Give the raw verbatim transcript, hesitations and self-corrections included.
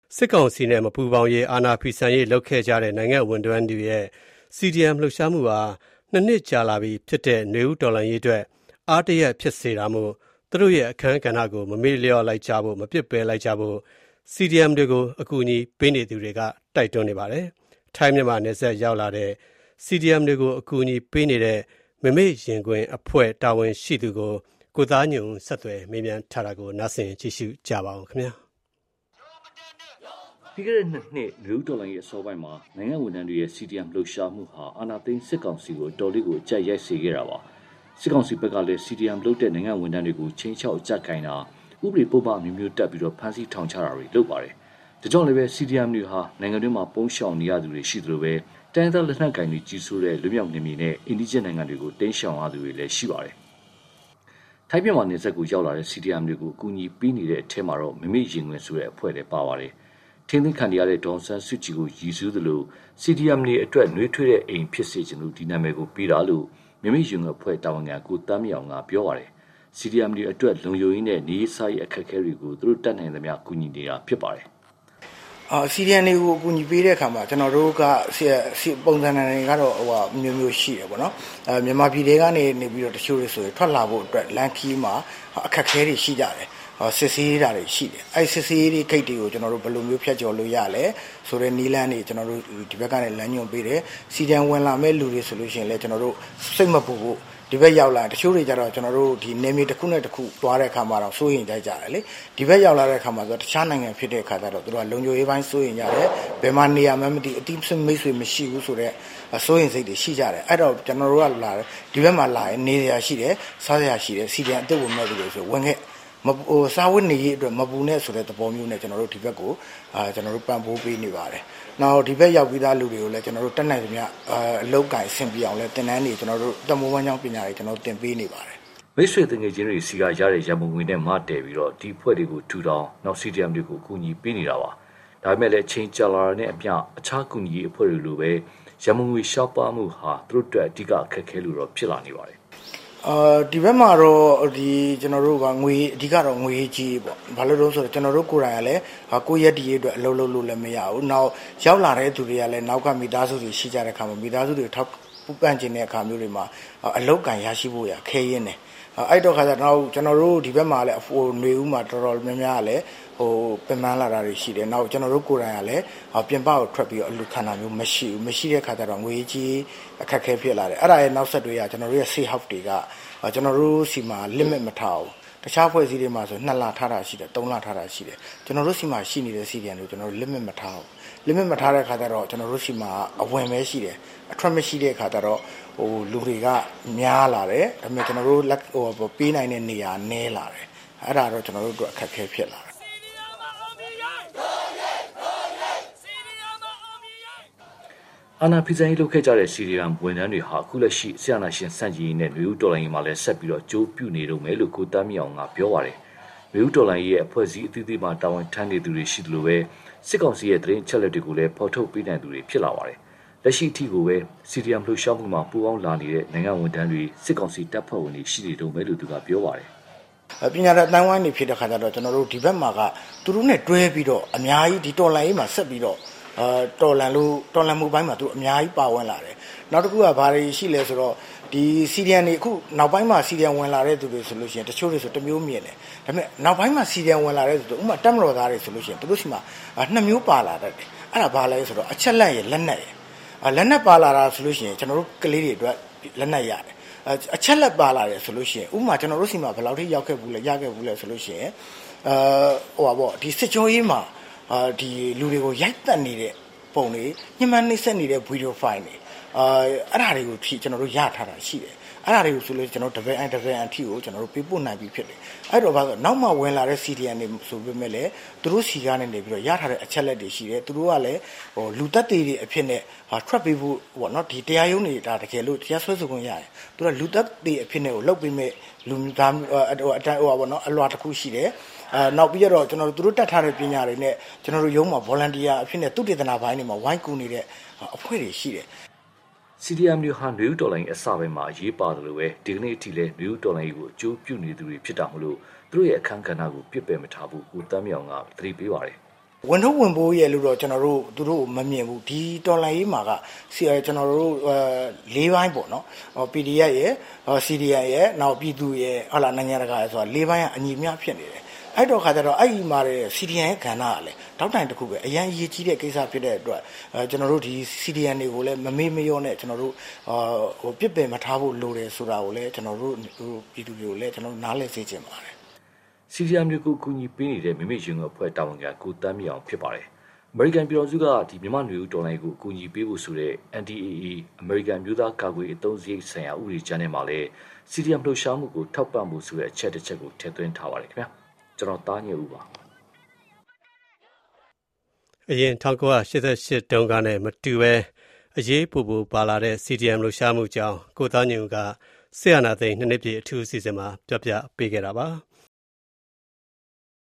စစ်ကောင်စီနဲ့မပူးပေါင်းရေးအာဏာဖီဆန်ရေးလုပ်ခဲ့ကြတဲ့နိုင်ငံဝန်ထမ်းတွေရဲ့ စီ ဒီ အမ် လှုပ်ရှားမှုဟာနှစ်နှစ်ကြာလာပြီဖြစ်တဲ့နွေဦးတော်လှန်ရေးအတွက်အားတရက်ဖြစ်စေတာမို့သူတို့ရဲ့အခမ်းကဏ္ဍကိုမမေ့လျော့လိုက်ကြဖို့မပစ်ပယ်လိုက်ကြဖို့ စီ ဒီ အမ် တွေကိုအကူအညီပေးနေသူတွေကတိုက်တွန်းနေပါတယ်။ထိုင်းမြန်မာနယ်စပ်ရောက်လာတဲ့ စီ ဒီ အမ် တွေကိုအကူအညီပေးနေတဲ့မမေ့ရင်ခွင်အဖွဲ့တာဝန်ရှိသူကိုကိုသားညွန့်ဆက်သွယ်မေးမြန်းထားတာကိုနားဆင်ကြည့်ရှုကြပါဦးခင်ဗျာ။ပြီးခဲ့တဲ့နှစ်နှစ်လူဦးတော်လိုင်းရဲ့အစောပိုင်းမှာနိုင်ငံဝန်ထမ်းတွေရဲ့ စီ ဒီ အမ် လှုပ်ရှားမှုဟာအာဏာသိမ်းစစ်ကောင်စီကိုတော်လေးကိုအကြက်ရိုက်စေခဲ့တာပါစစ်ကောင်စီဘက်ကလည်း စီ ဒီ အမ် လုပ်တဲ့နိုင်ငံဝန်ထမ်းတွေကိုချင်းချောက်အကြက်ကိုင်းတာဥပဒေပုဒ်မမျိုးမျိုးတက်ပြီးတော့ဖမ်းဆီးထောင်ချတာတွေလုပ်ပါတယ်ဒါကြောင့်လည်းပဲ စီ ဒီ အမ် တွေဟာနိုင်ငံတွင်းမှာပုံရှောင်နေရသူတွေရှိသလိုပဲတိုင်းဒေသလက်နက်ကိုင်တွေကြီးစိုးတဲ့လူမျိုးနေမည်နဲ့အိန္ဒိယနိုင်ငံတွေကိုတင်းရှောင်ရသူတွေလည်းရှိပါတယ်ထိုင်းမြန်မာနယ်စပ်ကိုရောက်လာတဲ့ စီ ဒီ အမ် တွေကိုအကူအညီပေးနေတဲ့အထက်မှာတော့မမေ့ရင်ဝင်ဆိုတဲ့အဖွဲ့တွေပါပါတယ်ထင်းထင်းခံရတဲ့ဒေါန်ဆန်းစုကြည်ကိုရည်စူးသလို စီ ဒီ အမ် တွေအတွက်နှွေးထွေးတဲ့အိမ်ဖြစ်စေချင်လို့ဒီနာမည်ကိုပေးတာလို့မမေ့ရင်အဖွဲ့တာဝန်ခံကိုတမ်းမြောင်ကပြောပါတယ် စီ ဒီ အမ် တွေအတွက်လုံခြုံရေးနဲ့နေရေးစားရေးအခက်အခဲတွေကိုသူတို့တတ်နိုင်သမျှကူညီနေတာဖြစ်ပါတယ်အာ စီ ဒီ အမ် တွေကိုအကူအညီပေးတဲ့အခါမှာကျွန်တော်တို့ကပုံစံတွေကတော့ဟိုမျိုးမျိုးရှိတယ်ပေါ့နော်အဲမြန်မာပြည်တွေကနေနေပြီးတော့တချို့တွေဆိုရင်ထွက်လာဖို့အတွက်လန်ကီးမှာအခက်အခဲတွေရှိကြတယ်စစ်ဆေးတာတွေရှိတယ်အဲစစ်ဆေးတွေဂိတ်တွေကိုကျွန်တော်တို့ဘယ်လိုမျိုးဖြတ်ကျော်လို့ရလဲဆိုတော့နီလန်းတွေကျွန်တော်တို့ဒီဘက်ကနေလမ်းညွှန်ပေးတယ်စီတန်ဝင်လာမဲ့လူတွေဆိုလို့ရှိရင်လည်းကျွန်တော်တို့စိတ်မပူဘူးဒီဘက်ရောက်လာတချို့တွေကြတော့ကျွန်တော်တို့ဒီနေမြေတစ်ခုနဲ့တစ်ခုသွားတဲ့အခါမှာတော့စိုးရင်ကြိုက်ကြတယ်လေဒီဘက်ရောက်လာတဲ့အခါမှာဆိုတခြားနိုင်ငံဖြစ်တဲ့အခါကျတော့တို့ကလုံခြုံရေးပိုင်းစိုးရင်ကြတယ်ဘယ်မှာနေရာမှမသိအတိအမိတ်ဆွေမရှိဘူးဆိုတော့စိုးရင်စိတ်တွေရှိကြတယ်အဲ့တော့ကျွန်တော်တို့ကလာတယ်ဒီဘက်မှာလာရင်နေရာရှိတယ်စားရရှိတယ်စီတန်အသက်ဝင်မဲ့လူတွေဆိုဝင်ခဲ့မဟိုစာဝတ်နေရေးအတွက်မပူနဲ့ဆိုတဲ့သဘောမျိုးနဲ့ကျွန်တော်တို့ဒီဘက်ကိုအာကျွန်တော်တို့ပံ့ပိုးပေးနေပါတယ်။နောက်ဒီဘက်ရောက်ပြီးသားလူတွေကိုလည်းကျွန်တော်တို့တက်နိုင်သမျှအလုပ်ကိုင်ဆင်ပြအောင်လဲတင်တန်းနေကျွန်တော်တို့တမိုးဝမ်းကြောင်းပညာတွေကျွန်တော်တင်ပေးနေပါတယ်။မိတ်ဆွေတငယ်ချင်းတွေစီကရတဲ့ရမုံငွေနဲ့မတည်ပြီးတော့ဒီဖွဲ့တွေကိုထူထောင်နောက် စီ ဒီ အမ် တွေကိုအကူအညီပေးနေတာပါ။ဒါပေမဲ့လည်းချင်းကြလာတဲ့နဲ့အပြအခြားကူညီရေးအဖွဲ့တွေလိုပဲရမုံငွေရှောက်ပါမှုဟာသူတို့အတွက်အဓိကအခက်အခဲလို့တော့ဖြစ်လာနေပါတယ်။အာဒီဘက်မှာတော့ဒီကျွန်တော်တို့ကငွေအဓိကတော့ငွေကြီးပေါ့ဘာလို့လဲဆိုတော့ကျွန်တော်တို့ကိုယ်တိုင်ကလည်းကိုယ့်ရက်ဒီအတွက်အလုပ်လုပ်လို့လည်းမရဘူးနောက်ရောက်လာတဲ့သူတွေကလည်းနောက်ကမိသားစုတွေရှိကြတဲ့အခါမှာမိသားစုတွေထောက်ပံ့ခြင်းတဲ့အခါမျိုးတွေမှာအလုပ်ကန်ရရှိဖို့ရခဲရင်းတယ်အဲ့တော့ခါကျတော့ကျွန်တော်တို့ဒီဘက်မှာလည်းဟိုຫນွေဦးမှာတော်တော်များများလည်းဟိုပြန်မှန်းလာတာတွေရှိတယ်နောက်ကျွန်တော်တို့ကိုယ်တိုင်ကလည်းပြင်ပကိုထွက်ပြီးတော့အလူခန္ဓာမျိုးမရှိဘူးမရှိတဲ့ခါကျတော့ငွေကြီးအခက်ခဲဖြစ်လာတယ်အဲ့ဒါရဲ့နောက်ဆက်တွဲရကျွန်တော်တို့ရဲ့ safe house တွေကကျွန်တော်တို့စီမှာ limit မထားဘူးတခြားဖွဲ့စည်းတွေမှာဆိုနှစ်လထားတာရှိတယ်သုံးလထားတာရှိတယ်ကျွန်တော်တို့စီမှာရှိနေတဲ့စီပြန်တို့ကျွန်တော်တို့ limit မထားဘူး limit မထားတဲ့ခါကျတော့ကျွန်တော်တို့စီမှာအဝင်ပဲရှိတယ်အထွက်မရှိတဲ့ခါကျတော့ဟိုလူတွေကများလာတယ်ဒါပေမဲ့ကျွန်တော်တို့လက်ဟိုပေးနိုင်တဲ့နေရာနည်းလာတယ်အဲ့ဒါတော့ကျွန်တော်တို့အတွက်အခက်ခဲဖြစ်လာတယ်အာနာဖီဇန်ရေးလုပ်ခဲ့ကြတဲ့စီရီယမ်ဝန်ထမ်းတွေဟာအခုလက်ရှိဆရာနာရှင်စန့်ကြီးနဲ့လူဦးတော်လိုင်းမှာလည်းဆက်ပြီးတော့ကြိုးပြုနေတော့မယ်လို့ကိုတမ်းမြောင်ကပြောပါတယ်။လူဦးတော်လိုင်းရဲ့အဖွဲ့အစည်းအသီးသီးမှာတာဝန်ထမ်းနေသူတွေရှိသလိုပဲစစ်ကောင်စီရဲ့သတင်းချက်လက်တွေကိုလည်းဖော်ထုတ်ပေးနိုင်သူတွေဖြစ်လာပါတယ်။လက်ရှိအထိကိုပဲစီရီယမ်လှုပ်ရှားမှုမှာပူးပေါင်းလာနေတဲ့နိုင်ငံဝန်ထမ်းတွေစစ်ကောင်စီတပ်ဖွဲ့ဝင်တွေရှိနေတော့မယ်လို့သူကပြောပါတယ်။ပညာရေးအတိုင်းဝိုင်းနေဖြစ်တဲ့ခါကျတော့ကျွန်တော်တို့ဒီဘက်မှာကသူတို့နဲ့တွဲပြီးတော့အများကြီးဒီတော်လိုင်းရေးမှာဆက်ပြီးတော့အာတော်လန်လို့တော်လန်မှုပိုင်းမှာသူအများကြီးပါဝင်လာတယ်နောက်တစ်ခုကဘာတွေရှိလဲဆိုတော့ဒီစီဒီအမ်တွေအခုနောက်ပိုင်းမှာစီဒီအမ်ဝင်လာတဲ့သူတွေဆိုလို့ရှိရင်တချို့တွေဆိုတစ်မျိုးမြင်တယ်ဒါပေမဲ့နောက်ပိုင်းမှာစီဒီအမ်ဝင်လာတဲ့သူတို့ဥပမာတက်မတော်သားတွေဆိုလို့ရှိရင်သူတို့ရှိမှာနှစ်မျိုးပါလာတတ်တယ်အဲ့ဒါဘာလဲဆိုတော့အချက်လက်ရလက်နက်ရလက်နက်ပါလာတာဆိုလို့ရှိရင်ကျွန်တော်တို့ကလေးတွေအတွက်လက်နက်ရတယ်အချက်လက်ပါလာတယ်ဆိုလို့ရှိရင်ဥပမာကျွန်တော်တို့စီမှာဘယ်လောက်ထိရောက်ခဲ့ဘူးလဲရခဲ့ဘူးလဲဆိုလို့ရှိရင်အာဟိုပါပေါ့ဒီစစ်ကြောရေးမှာအာဒီလူတွေကိုရိုက်တက်နေတဲ့ပုံတွေညှမှန်းနှိမ့်ဆက်နေတဲ့ video file တွေအာအဲ့ဒါတွေကိုဖြည့်ကျွန်တော်တို့ရထားတာရှိတယ်အဲ့ဒါတွေကိုဆိုလို့ကျွန်တော် double i double n အထိကိုကျွန်တော်တို့ပေးပို့နိုင်ပြီဖြစ်တယ်အဲ့တော့ဘာလို့နောက်မှဝင်လာတဲ့ စီ ဒီ အမ် တွေဆိုပေမဲ့လည်းသူတို့စီကနေနေပြီးတော့ရထားတဲ့အချက်လက်တွေရှိတယ်သူတို့ကလည်းဟိုလူသက်တွေအဖြစ်နဲ့ဟာထွက်ပေးဖို့ပေါ့နော်ဒီတရားရုံးတွေဒါတကယ်လို့တရားစွဲဆိုခွင့်ရတယ်သူကလူသက်တွေအဖြစ်နဲ့ကိုလောက်ပေးမဲ့လူသားဟိုအတိုင်းဟိုပေါ့နော်အလွာတစ်ခုရှိတယ်အဲနောက်ပြီးတော့ကျွန်တော်တို့သူတို့တတ်ထားတဲ့ပညာတွေနဲ့ကျွန်တော်တို့ရုံးမှာ volunteer အဖြစ်နဲ့သူတည်တနာပိုင်းတွေမှာဝိုင်းကူနေတဲ့အဖွဲ့တွေရှိတယ်စီဒီအမ်တွေဟာနယူးတော်လိုင်းအစပိုင်းမှာရေးပါတယ်လို့ပဲဒီကနေ့အထိလဲနယူးတော်လိုင်းကိုအကျိုးပြုနေသူတွေဖြစ်တာမလို့သူတို့ရဲ့အခမ်းကဏ္ဍကိုပြစ်ပယ်မထားဘူးကိုတမ်းမြောင်ကသတိပေးပါတယ်ဝင်ထုတ်ဝင်ပိုးရဲ့လို့တော့ကျွန်တော်တို့သူတို့မမြင်ဘူးဒီတော်လိုင်းရေးမှာကကျွန်တော်တို့လေးပိုင်းပေါ့နော် ပီ ဒီ အက်ဖ် ရဲ့ စီ ဒီ အမ် ရဲ့နောက်ပြည်သူရဲ့ဟုတ်လားနိုင်ငံတကာရဲ့ဆိုတာလေးပိုင်းကအညီမျှဖြစ်နေတယ်အဲ့တော့ခါကျတော့အဲ့ဒီမှာတဲ့ စီ ဒီ အမ် ရဲ့ကဏ္ဍကလည်းတောက်တိုင်တစ်ခုပဲအရန်အရေးကြီးတဲ့ကိစ္စဖြစ်တဲ့အတွက်အဲကျွန်တော်တို့ဒီ စီ ဒီ အမ် တွေကိုလည်းမမေ့မလျော့နဲ့ကျွန်တော်တို့ဟိုပြစ်ပယ်မထားဖို့လိုတယ်ဆိုတာကိုလည်းကျွန်တော်တို့ပြည်သူတွေကိုလည်းကျွန်တော်နားလည်စေချင်ပါတယ်စီဒီအမ် တွေကိုအကူအညီပေးနေတဲ့မိမိရင်ငယ်အဖွဲ့တာဝန်ခံကိုတမ်းမြောင်ဖြစ်ပါတယ်အမေရိကန်ပြည်တော်စုကဒီမြန်မာနွေဦးတော်လှန်ရေးကိုအကူအညီပေးဖို့ဆိုတဲ့ အန် ဒီ အေ အေ အမေရိကန်မျိုးသားကာကွယ်ရေးအသုံးစရိတ်ဆိုင်ရာဥပဒေကြမ်းထဲမှာလည်း စီ ဒီ အမ် လှုပ်ရှားမှုကိုထောက်ပံ့မှုဆိုတဲ့အချက်တစ်ချက်ကိုထည့်သွင်းထားပါတယ်ခင်ဗျာကျွန်တော်တားညွှန်ဦးပါအရင်၁၉၈၈တုန်းကနဲ့မတူပဲအရေးပူပူပါလာတဲ့ စီ ဒီ အမ် လှုပ်ရှားမှုကြောင့်ကိုသားညွှန်ကဆေးအာဏာသိမ်းနှစ်နှစ်ပြည့်အထူးအစီအစဉ်မှာပြပြပေးခဲ့တာပါ